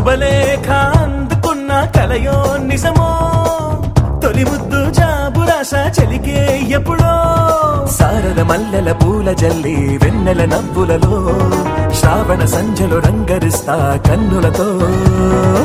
శుభలేఖ అందుకున్న కలయో నిజమో తొలి ముద్దు జాబు రాస చెలికే ఎప్పుడో సారద మల్లెల పూల జల్లి వెన్నెల నవ్వులలో శ్రావణ సంధ్యలో రంగరిస్తా కన్నులతో